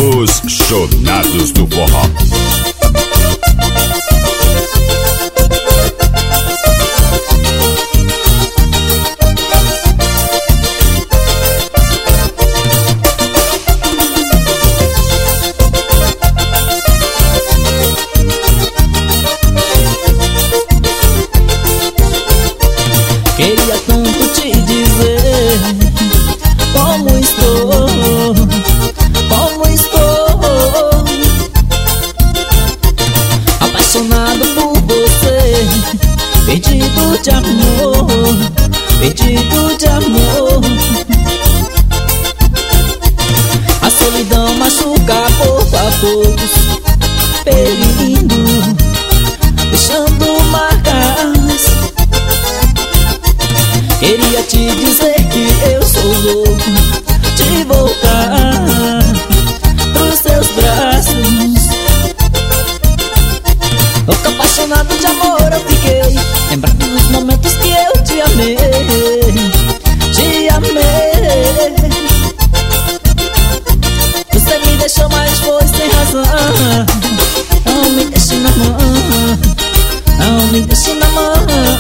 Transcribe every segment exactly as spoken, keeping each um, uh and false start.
Os Chonados do Forró. Queria tanto te dizer como estou, como estou, apaixonado por você, perdido de amor, perdido de amor. A solidão machuca pouco a poucos, ferindo, deixando marcas. Queria te dizer que eu sou louco de voltar pros seus braços. Louco, apaixonado de amor eu fiquei, lembrando dos momentos que eu te amei, te amei. Você me deixou, mas foi sem razão. Não me deixe na mão, não me deixe na mão.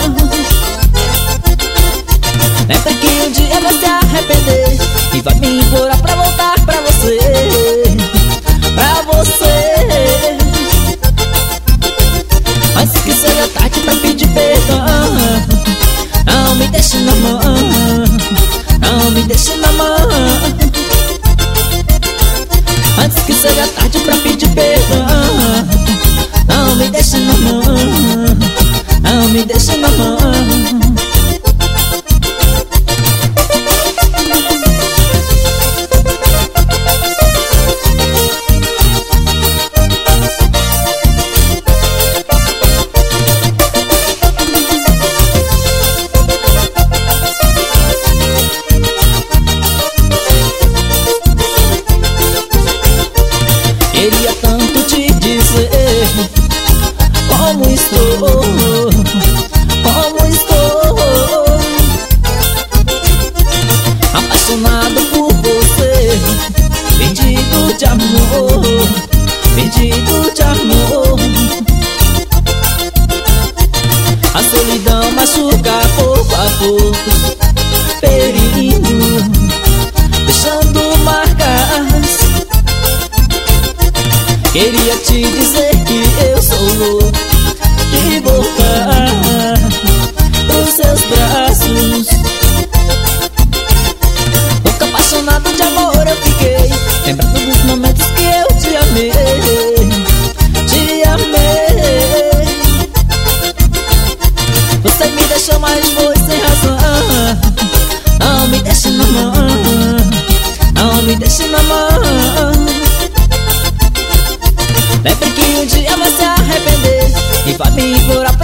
Lembra que um dia vai se arrepender e vai me implorar pra voltar pra você, pra você. Antes que seja tarde pra pedir perdão, não me deixe na mão, não me deixe na mão. Antes que seja tarde pra pedir perdão, não me deixe na mão, não me deixe na mão. Queria tanto te dizer como estou, como estou, apaixonado por você, perdido de amor, perdido de amor. A solidão machuca pouco a pouco, ferindo, deixando marcas. Queria te dizer que eu sou louco de voltar pros seus braços. Louco, apaixonado de amor eu fiquei, lembrando dos momentos que eu te amei, te amei. Você me deixou, mas foi sem razão. Não me deixe na mão, não me deixe na mão. Lembre que um dia vai se arrepender e vai me implorar